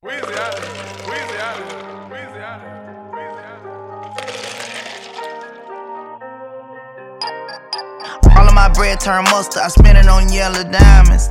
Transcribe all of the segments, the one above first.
Weezy out of here. Weezy out of here. Weezy out of here. Weezy out of here. All of my bread turned mustard, I spend it on yellow diamonds.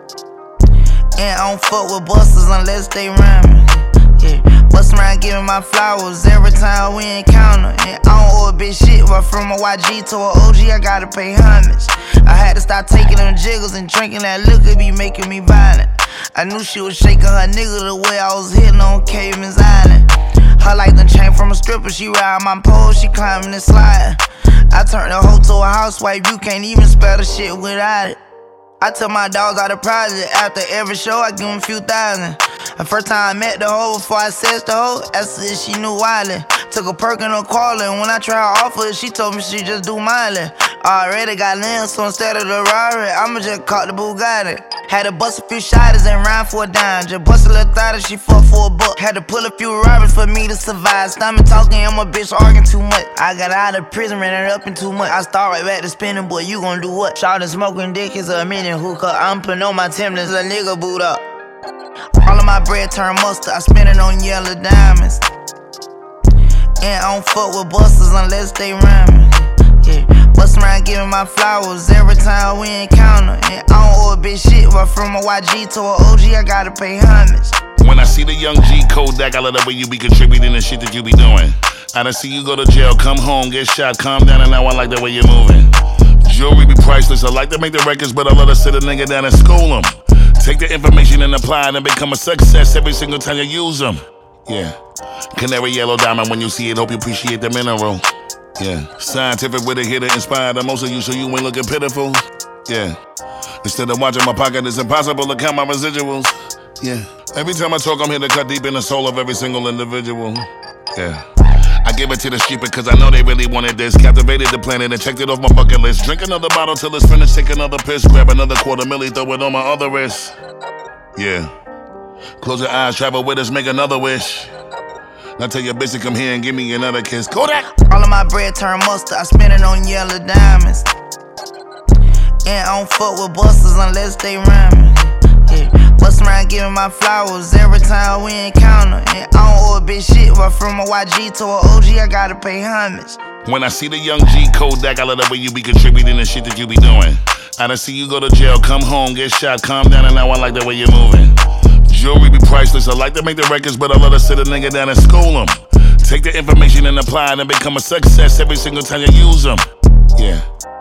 And I don't fuck with busters unless they rhyming. Yeah, bust around giving my flowers every time we encounter. And I don't owe a bitch shit, but from a YG to a OG, I gotta pay homage. I had to start taking them jiggles and drinking that liquor be making me violent. I knew she was shaking her nigga the way I was hitting on Caveman's Island. Her like the chain from a stripper, she ride my pole, she climbing and sliding. I turned the hoe to a housewife, you can't even spell the shit without it. I took my dogs out of project, after every show I give them a few thousand. The first time I met the hoe, before I said the hoe, asked her if she knew Wiley. Took a perk in her call, and when I tried to offer it, she told me she just do Miley. I already got limbs, so instead of the Rari, I'ma just call the Bugatti. Had to bust a few shotters and rhyme for a dime. Just bust a little thought and she fucked for a buck. Had to pull a few robbers for me to survive. Stomach talking and my bitch arguing too much. I got out of prison, ran it up in too much. I start right back to spinning, boy, you gon' do what? Shawty smoking dick is a minute hookah. I'm putting on my Timberlands, a nigga boot up. All of my bread turned mustard, I spend it on yellow diamonds. And I don't fuck with busters unless they rhyming. Yeah, bust around giving my flowers every time we encounter. And I don't owe a bitch shit, but from a YG to a OG, I gotta pay homage. When I see the young G Kodak, I love the way you be contributing the shit that you be doing. I done see you go to jail, come home, get shot, calm down, and now I like the way you're moving. Jewelry be priceless, I like to make the records, but I love to sit a nigga down and school them. Take the information and apply it and become a success every single time you use them. Yeah, canary yellow diamond, when you see it, hope you appreciate the mineral. Yeah, scientific with a hit to inspire the most of you so you ain't looking pitiful. Yeah, instead of watching my pocket, it's impossible to count my residuals. Yeah, every time I talk, I'm here to cut deep in the soul of every single individual. Yeah, I give it to the street because I know they really wanted this. Captivated the planet and checked it off my bucket list. Drink another bottle till it's finished, take another piss. Grab another $250,000, throw it on my other wrist. Yeah, close your eyes, travel with us, make another wish. Now tell your bitch to come here and give me another kiss. Kodak! All of my bread turned mustard, I spend it on yellow diamonds. And I don't fuck with busters unless they rhyming. Yeah, bust around giving my flowers every time we encounter. And I don't owe a bitch shit, but from a YG to a OG, I gotta pay homage. When I see the young G Kodak, I love the way you be contributing the shit that you be doing. I done see you go to jail, come home, get shot, calm down, and now I like the way you're moving. Jewelry be priceless, I like to make the records, but I love to sit a nigga down and school them. Take the information and apply it and become a success every single time you use them. Yeah.